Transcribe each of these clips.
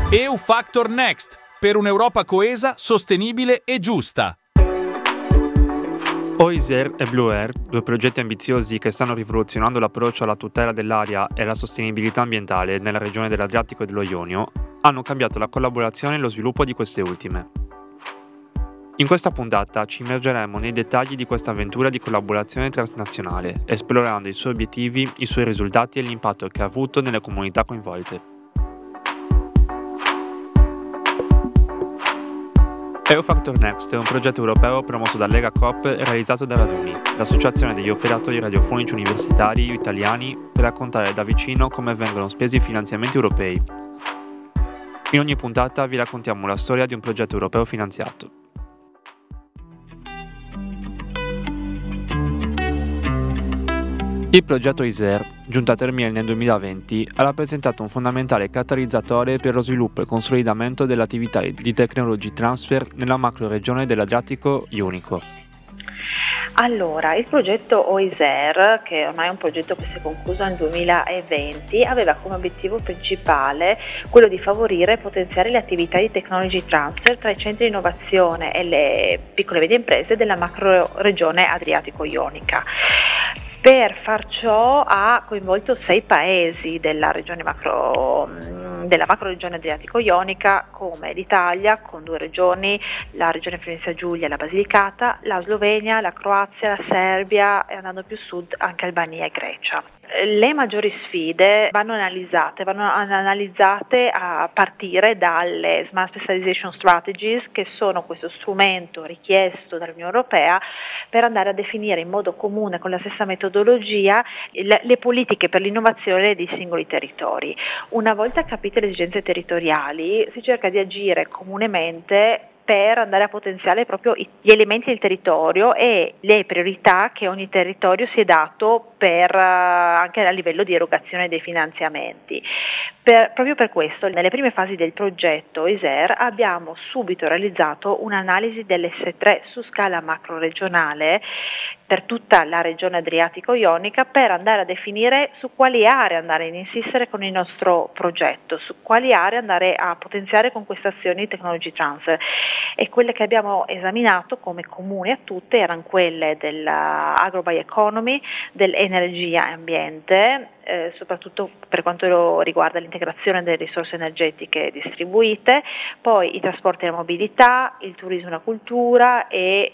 EU Factor Next, per un'Europa coesa, sostenibile e giusta. OISER e Blue Air, due progetti ambiziosi che stanno rivoluzionando l'approccio alla tutela dell'aria e alla sostenibilità ambientale nella regione dell'Adriatico e dello Ionio, hanno cambiato la collaborazione e lo sviluppo di queste ultime. In questa puntata ci immergeremo nei dettagli di questa avventura di collaborazione transnazionale, esplorando i suoi obiettivi, i suoi risultati e l'impatto che ha avuto nelle comunità coinvolte. EU Factor Next è un progetto europeo promosso da Lega Coop e realizzato da Raduni, l'associazione degli operatori radiofonici universitari italiani, per raccontare da vicino come vengono spesi i finanziamenti europei. In ogni puntata vi raccontiamo la storia di un progetto europeo finanziato. Il progetto ISER, giunto a termine nel 2020, ha rappresentato un fondamentale catalizzatore per lo sviluppo e consolidamento dell'attività di technology transfer nella macro-regione dell'Adriatico Ionico. Allora, il progetto OISER, che ormai è un progetto che si è concluso nel 2020, aveva come obiettivo principale quello di favorire e potenziare le attività di technology transfer tra i centri di innovazione e le piccole e medie imprese della macro-regione Adriatico-Ionica. Per far ciò ha coinvolto 6 paesi della macro-regione Adriatico-Ionica, come l'Italia, con 2 regioni, la regione Friuli Giulia e la Basilicata, la Slovenia, la Croazia, la Serbia e andando più sud anche Albania e Grecia. Le maggiori sfide vanno analizzate a partire dalle Smart Specialization Strategies, che sono questo strumento richiesto dall'Unione Europea per andare a definire in modo comune con la stessa metodologia le politiche per l'innovazione dei singoli territori. Una volta capite le esigenze territoriali, si cerca di agire comunemente per andare a potenziare proprio gli elementi del territorio e le priorità che ogni territorio si è dato anche a livello di erogazione dei finanziamenti. Proprio per questo, nelle prime fasi del progetto ISER abbiamo subito realizzato un'analisi dell'S3 su scala macro-regionale per tutta la regione Adriatico-Ionica, per andare a definire su quali aree andare ad insistere con il nostro progetto, su quali aree andare a potenziare con queste azioni di technology transfer. E quelle che abbiamo esaminato come comuni a tutte erano quelle dell'agro-bioeconomy, dell'energia e ambiente, soprattutto per quanto riguarda l'integrazione delle risorse energetiche distribuite, poi i trasporti e la mobilità, il turismo e la cultura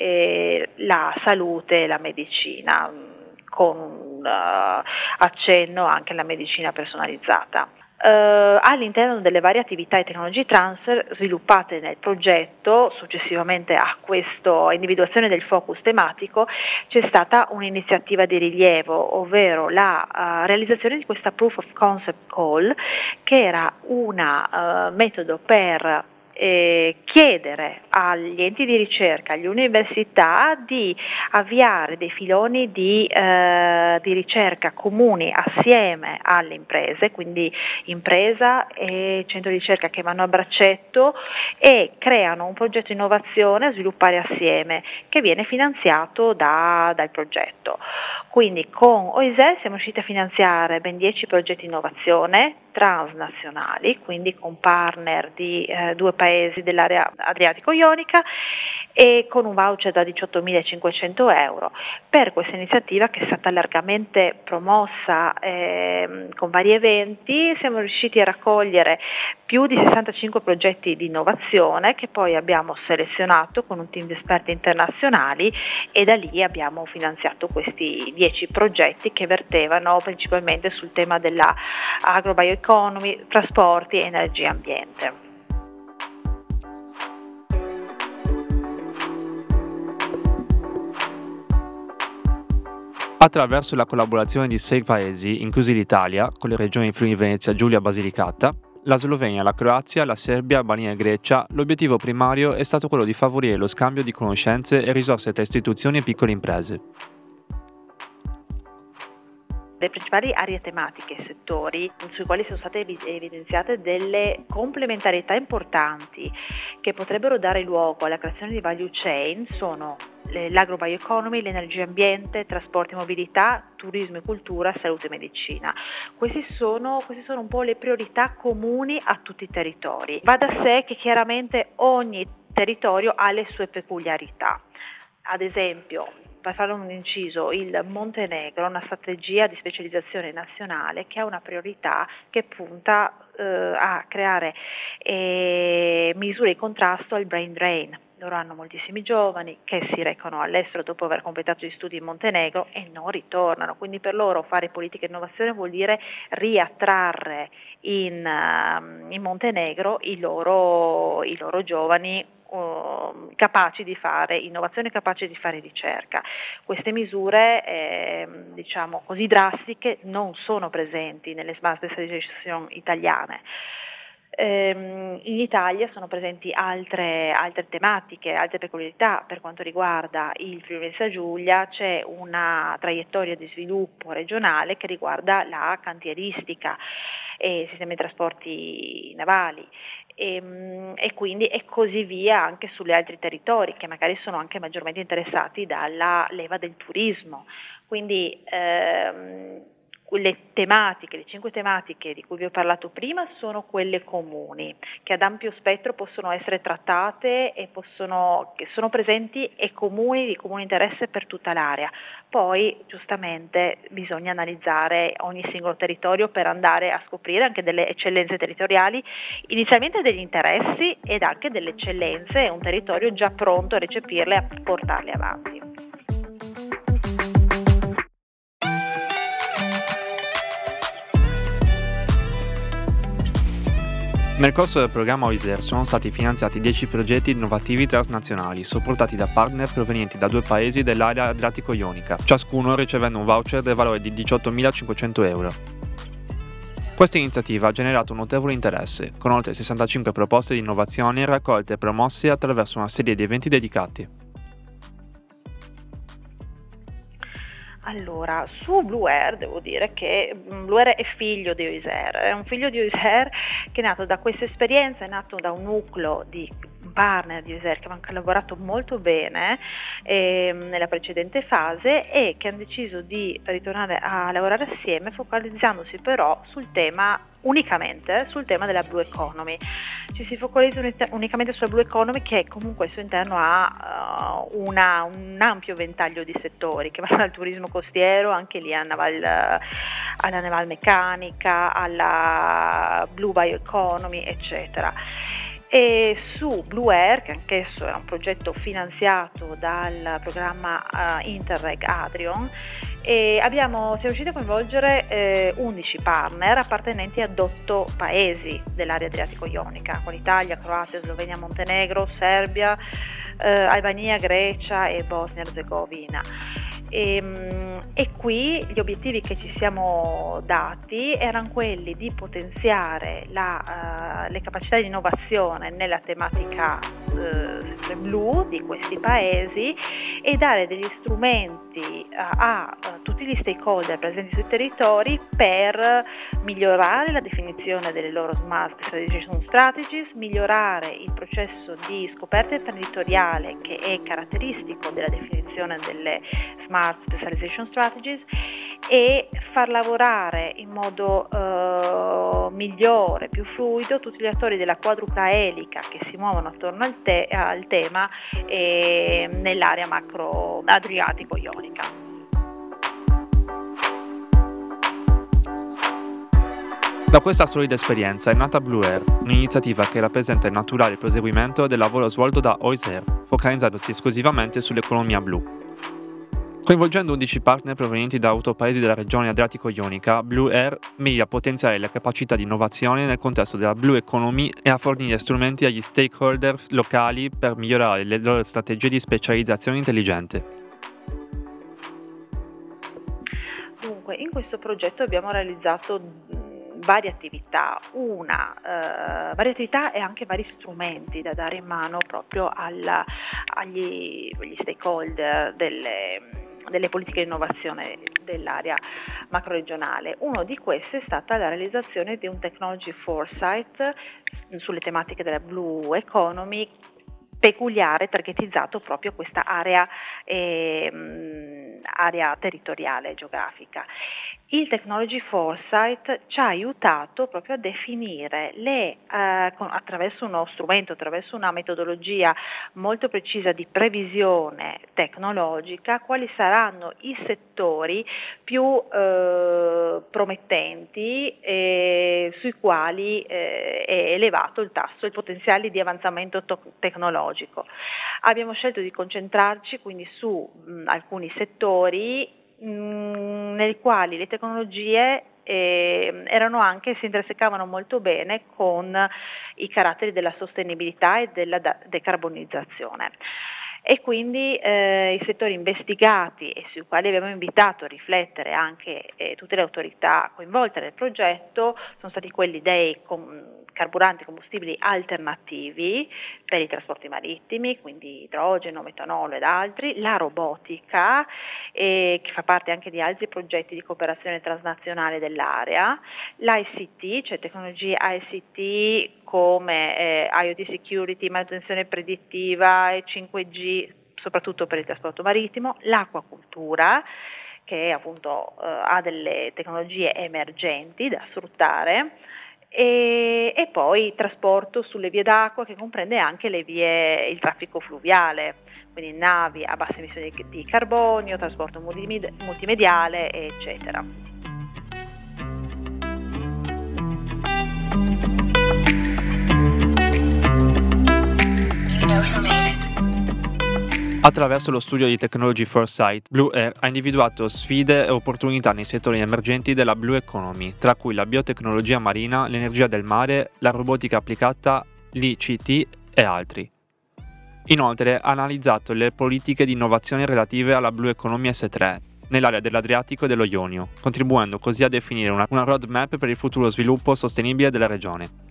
e la salute e la medicina, con un accenno anche alla medicina personalizzata. All'interno delle varie attività di technology transfer sviluppate nel progetto, successivamente a questa individuazione del focus tematico, c'è stata un'iniziativa di rilievo, ovvero la realizzazione di questa Proof of Concept Call, che era un metodo per chiedere agli enti di ricerca, alle università, di avviare dei filoni di ricerca comuni assieme alle imprese, quindi impresa e centro di ricerca che vanno a braccetto e creano un progetto di innovazione a sviluppare assieme, che viene finanziato dal progetto. Quindi con OISER siamo riusciti a finanziare ben 10 progetti di innovazione transnazionali, quindi con partner di 2 paesi dell'area Adriatico-Ionica, e con un voucher da 18.500 euro per questa iniziativa, che è stata largamente promossa con vari eventi. Siamo riusciti a raccogliere più di 65 progetti di innovazione, che poi abbiamo selezionato con un team di esperti internazionali, e da lì abbiamo finanziato questi 10 progetti che vertevano principalmente sul tema della agro-bioeconomy, trasporti, energia e ambiente. Attraverso la collaborazione di 6 paesi, inclusi l'Italia, con le regioni Friuli Venezia Giulia e Basilicata, la Slovenia, la Croazia, la Serbia, Albania e Grecia, l'obiettivo primario è stato quello di favorire lo scambio di conoscenze e risorse tra istituzioni e piccole imprese. Le principali aree tematiche e settori sui quali sono state evidenziate delle complementarietà importanti che potrebbero dare luogo alla creazione di value chain sono l'agrobioeconomy, l'energia e ambiente, trasporti e mobilità, turismo e cultura, salute e medicina. Queste sono un po' le priorità comuni a tutti i territori. Va da sé che chiaramente ogni territorio ha le sue peculiarità. Ad esempio, per fare un inciso, il Montenegro ha una strategia di specializzazione nazionale che ha una priorità che punta a creare misure di contrasto al brain drain. Loro hanno moltissimi giovani che si recano all'estero dopo aver completato gli studi in Montenegro e non ritornano, quindi per loro fare politica di innovazione vuol dire riattrarre in Montenegro i loro giovani capaci di fare innovazione, capaci di fare ricerca. Queste misure diciamo così drastiche non sono presenti nelle smart specialization italiane. In Italia sono presenti altre tematiche, altre peculiarità. Per quanto riguarda il Friuli Venezia Giulia c'è una traiettoria di sviluppo regionale che riguarda la cantieristica e sistemi di trasporti navali e quindi e così via anche sugli altri territori che magari sono anche maggiormente interessati dalla leva del turismo. Quindi le 5 tematiche di cui vi ho parlato prima sono quelle comuni, che ad ampio spettro possono essere trattate e che sono presenti e comuni, di comune interesse per tutta l'area. Poi giustamente bisogna analizzare ogni singolo territorio per andare a scoprire anche delle eccellenze territoriali, inizialmente degli interessi ed anche delle eccellenze, un territorio già pronto a recepirle e a portarle avanti. Nel corso del programma OISER sono stati finanziati 10 progetti innovativi transnazionali, supportati da partner provenienti da 2 paesi dell'area adriatico-ionica, ciascuno ricevendo un voucher del valore di 18.500 euro. Questa iniziativa ha generato un notevole interesse, con oltre 65 proposte di innovazione raccolte e promosse attraverso una serie di eventi dedicati. Allora, su Blue Air devo dire che Blue Air è figlio di OISER, è un figlio di OISER che è nato da questa esperienza, è nato da un nucleo di partner di OISER che hanno collaborato molto bene nella precedente fase e che hanno deciso di ritornare a lavorare assieme, focalizzandosi però unicamente sul tema della Blue Economy. Ci si focalizza unicamente sulla Blue Economy, che comunque al suo interno ha un ampio ventaglio di settori che vanno dal turismo costiero, anche lì alla navalmeccanica, alla Blue Bioeconomy, eccetera. E su Blue Air, che anch'esso era un progetto finanziato dal programma Interreg Adrion, siamo riusciti a coinvolgere 11 partner appartenenti ad 8 paesi dell'area adriatico-ionica, con Italia, Croazia, Slovenia, Montenegro, Serbia, Albania, Grecia e Bosnia-Herzegovina. E qui gli obiettivi che ci siamo dati erano quelli di potenziare le capacità di innovazione nella tematica blu di questi paesi e dare degli strumenti a tutti gli stakeholder presenti sui territori per migliorare la definizione delle loro Smart Specialization Strategies, migliorare il processo di scoperta imprenditoriale che è caratteristico della definizione delle Smart Specialization Strategies e far lavorare in modo migliore, più fluido tutti gli attori della quadrupla elica che si muovono attorno al tema nell'area macro adriatico-ionica. Da questa solida esperienza è nata Blue Air, un'iniziativa che rappresenta il naturale proseguimento del lavoro svolto da OISER, focalizzandosi esclusivamente sull'economia blu. Coinvolgendo 11 partner provenienti da 8 paesi della regione adriatico-ionica, Blue Air mira a potenziare le capacità di innovazione nel contesto della Blue Economy e a fornire strumenti agli stakeholder locali per migliorare le loro strategie di specializzazione intelligente. Dunque, in questo progetto abbiamo realizzato varie attività e anche vari strumenti da dare in mano proprio agli stakeholder delle politiche di innovazione dell'area macroregionale. Uno di questi è stata la realizzazione di un Technology Foresight sulle tematiche della Blue Economy, peculiare, targetizzato proprio a questa area territoriale geografica. Il Technology Foresight ci ha aiutato proprio a definire attraverso uno strumento, attraverso una metodologia molto precisa di previsione tecnologica, quali saranno i settori più promettenti sui quali è elevato il tasso, il potenziale di avanzamento tecnologico. Abbiamo scelto di concentrarci quindi su alcuni settori nei quali le tecnologie si intersecavano molto bene con i caratteri della sostenibilità e della decarbonizzazione. E quindi i settori investigati e sui quali abbiamo invitato a riflettere anche tutte le autorità coinvolte nel progetto sono stati quelli dei carburanti combustibili alternativi per i trasporti marittimi, quindi idrogeno, metanolo ed altri, la robotica, che fa parte anche di altri progetti di cooperazione transnazionale dell'area, l'ICT, cioè tecnologie ICT come IoT security, manutenzione predittiva e 5G, soprattutto per il trasporto marittimo, l'acquacultura, che appunto ha delle tecnologie emergenti da sfruttare, e poi trasporto sulle vie d'acqua, che comprende anche il traffico fluviale, quindi navi a basse emissioni di carbonio, trasporto multimediale, eccetera. Attraverso lo studio di Technology Foresight, Blue Air ha individuato sfide e opportunità nei settori emergenti della Blue Economy, tra cui la biotecnologia marina, l'energia del mare, la robotica applicata, l'ICT e altri. Inoltre ha analizzato le politiche di innovazione relative alla Blue Economy S3 nell'area dell'Adriatico e dello Ionio, contribuendo così a definire una roadmap per il futuro sviluppo sostenibile della regione.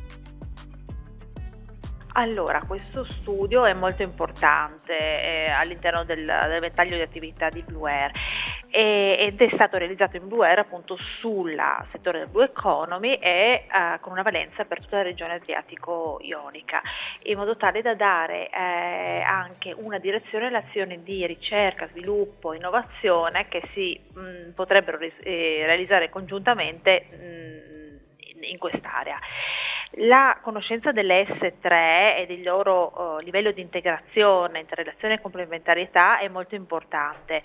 Allora, questo studio è molto importante all'interno del ventaglio di attività di Blue Air ed è stato realizzato in Blue Air appunto sul settore del Blue Economy e con una valenza per tutta la regione adriatico-ionica, in modo tale da dare anche una direzione all'azione di ricerca, sviluppo, innovazione che si potrebbero realizzare congiuntamente in quest'area. La conoscenza delle S3 e del loro livello di integrazione, interrelazione e complementarietà è molto importante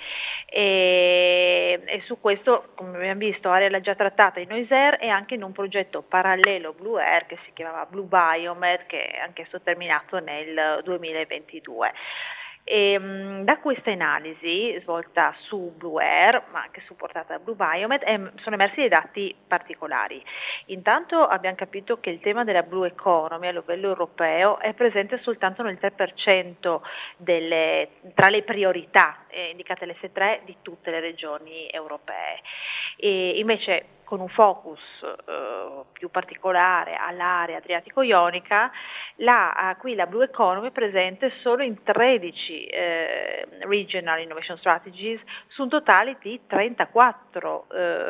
e su questo, come abbiamo visto, Aria l'ha già trattata in Noisère e anche in un progetto parallelo Blue Air che si chiamava Blue Biomed, che è anch'esso terminato nel 2022. Da questa analisi svolta su Blue Air, ma anche supportata da Blue Biomed, sono emersi dei dati particolari. Intanto abbiamo capito che il tema della Blue Economy a livello europeo è presente soltanto nel 3% tra le priorità indicate all'S3 di tutte le regioni europee. E invece con un focus più particolare all'area adriatico-ionica, qui la Blue Economy è presente solo in 13 Regional Innovation Strategies su un totale di 34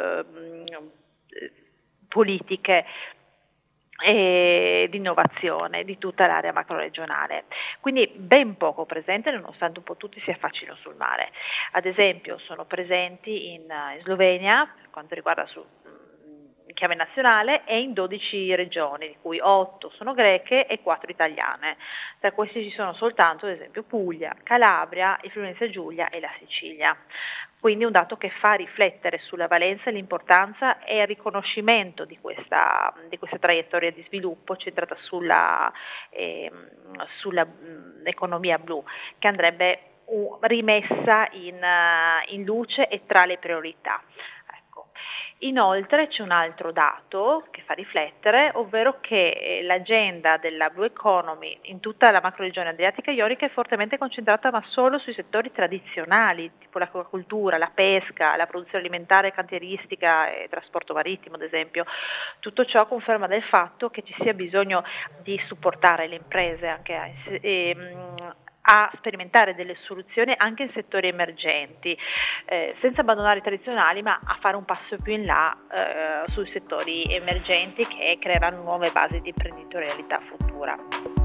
politiche di innovazione di tutta l'area macroregionale, quindi ben poco presente nonostante un po' tutti si affacino sul mare. Ad esempio sono presenti in Slovenia per quanto riguarda in chiave nazionale e in 12 regioni, di cui 8 sono greche e 4 italiane. Tra questi ci sono soltanto ad esempio Puglia, Calabria, il Friuli-Venezia Giulia e la Sicilia. Quindi un dato che fa riflettere sulla valenza, l'importanza e il riconoscimento di questa traiettoria di sviluppo centrata sulla economia blu, che andrebbe rimessa in luce e tra le priorità. Inoltre c'è un altro dato che fa riflettere, ovvero che l'agenda della Blue Economy in tutta la macroregione adriatica ionica è fortemente concentrata ma solo sui settori tradizionali, tipo l'acquacoltura, la pesca, la produzione alimentare, cantieristica e trasporto marittimo ad esempio. Tutto ciò conferma del fatto che ci sia bisogno di supportare le imprese anche a sperimentare delle soluzioni anche in settori emergenti, senza abbandonare i tradizionali, ma a fare un passo più in là sui settori emergenti che creeranno nuove basi di imprenditorialità futura.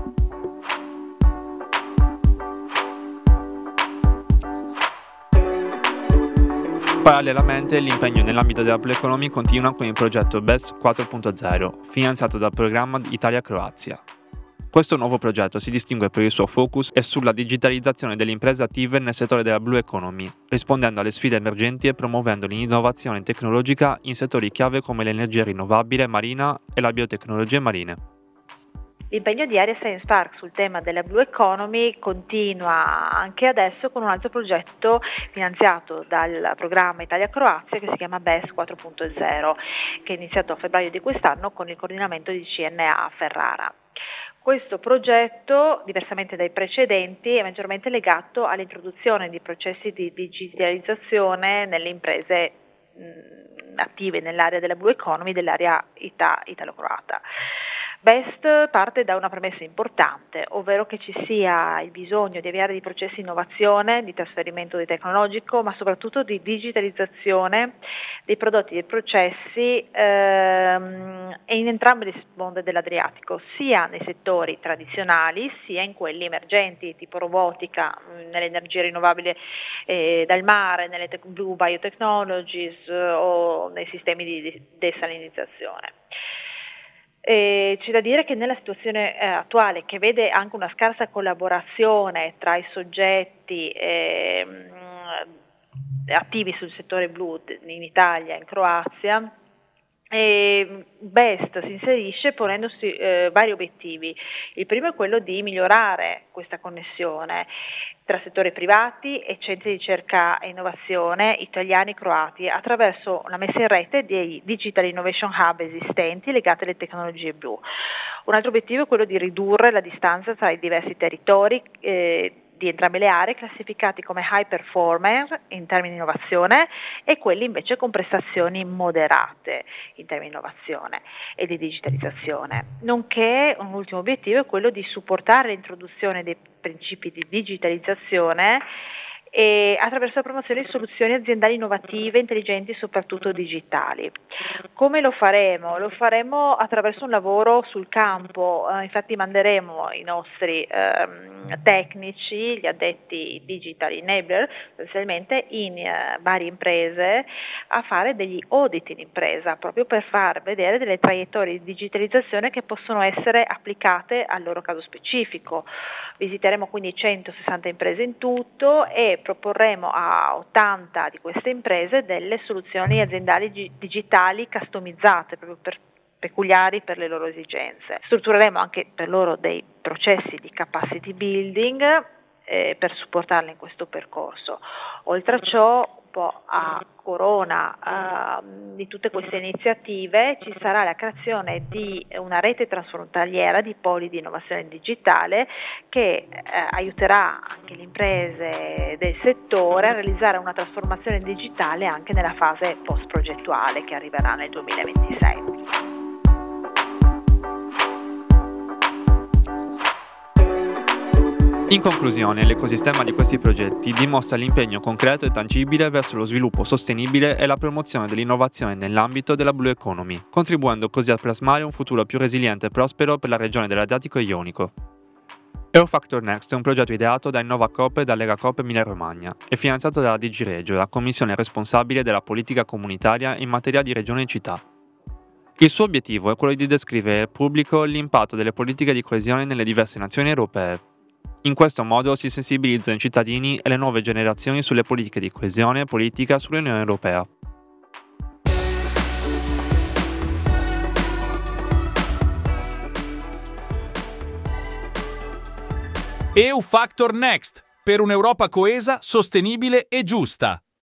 Parallelamente, l'impegno nell'ambito della Blue Economy continua con il progetto BES 4.0, finanziato dal programma Italia-Croazia. Questo nuovo progetto si distingue per il suo focus e sulla digitalizzazione delle imprese attive nel settore della Blue Economy, rispondendo alle sfide emergenti e promuovendo l'innovazione tecnologica in settori chiave come l'energia rinnovabile marina e le biotecnologie marine. L'impegno di Area Science Park sul tema della Blue Economy continua anche adesso con un altro progetto finanziato dal programma Italia-Croazia che si chiama BES 4.0, che è iniziato a febbraio di quest'anno con il coordinamento di CNA a Ferrara. Questo progetto, diversamente dai precedenti, è maggiormente legato all'introduzione di processi di digitalizzazione nelle imprese attive nell'area della Blue Economy, dell'area italo-croata. BEST parte da una premessa importante, ovvero che ci sia il bisogno di avviare dei processi di innovazione, di trasferimento tecnologico, ma soprattutto di digitalizzazione dei prodotti e dei processi in entrambe le sponde dell'Adriatico, sia nei settori tradizionali sia in quelli emergenti, tipo robotica, nell'energia rinnovabile dal mare, nelle blue biotechnologies o nei sistemi di desalinizzazione. C'è da dire che nella situazione attuale, che vede anche una scarsa collaborazione tra i soggetti attivi sul settore blu in Italia e in Croazia, BEST si inserisce ponendosi vari obiettivi. Il primo è quello di migliorare questa connessione tra settori privati e centri di ricerca e innovazione italiani e croati attraverso la messa in rete dei Digital Innovation Hub esistenti legati alle tecnologie blu. Un altro obiettivo è quello di ridurre la distanza tra i diversi territori di entrambe le aree, classificati come high performer in termini di innovazione e quelli invece con prestazioni moderate in termini di innovazione e di digitalizzazione. Nonché un ultimo obiettivo è quello di supportare l'introduzione dei principi di digitalizzazione e attraverso la promozione di soluzioni aziendali innovative, intelligenti e soprattutto digitali. Come lo faremo? Lo faremo attraverso un lavoro sul campo, infatti manderemo i nostri tecnici, gli addetti digital enabler, essenzialmente in varie imprese a fare degli audit in impresa, proprio per far vedere delle traiettorie di digitalizzazione che possono essere applicate al loro caso specifico. Visiteremo quindi 160 imprese in tutto e proporremo a 80 di queste imprese delle soluzioni aziendali digitali customizzate proprio peculiari per le loro esigenze. Struttureremo anche per loro dei processi di capacity building per supportarle in questo percorso. Oltre a ciò, un po' a corona di tutte queste iniziative ci sarà la creazione di una rete transfrontaliera di poli di innovazione digitale che aiuterà anche le imprese del settore a realizzare una trasformazione digitale anche nella fase post-progettuale che arriverà nel 2026. In conclusione, l'ecosistema di questi progetti dimostra l'impegno concreto e tangibile verso lo sviluppo sostenibile e la promozione dell'innovazione nell'ambito della Blue Economy, contribuendo così a plasmare un futuro più resiliente e prospero per la regione dell'Adriatico Ionico. Eurofactor Next è un progetto ideato da InnovaCoop e da Legacoop Emilia-Romagna e finanziato dalla DigiRegio, la commissione responsabile della politica comunitaria in materia di regione e città. Il suo obiettivo è quello di descrivere al pubblico l'impatto delle politiche di coesione nelle diverse nazioni europee. In questo modo si sensibilizzano i cittadini e le nuove generazioni sulle politiche di coesione e politica sull'Unione Europea. EU Factor Next, per un'Europa coesa, sostenibile e giusta.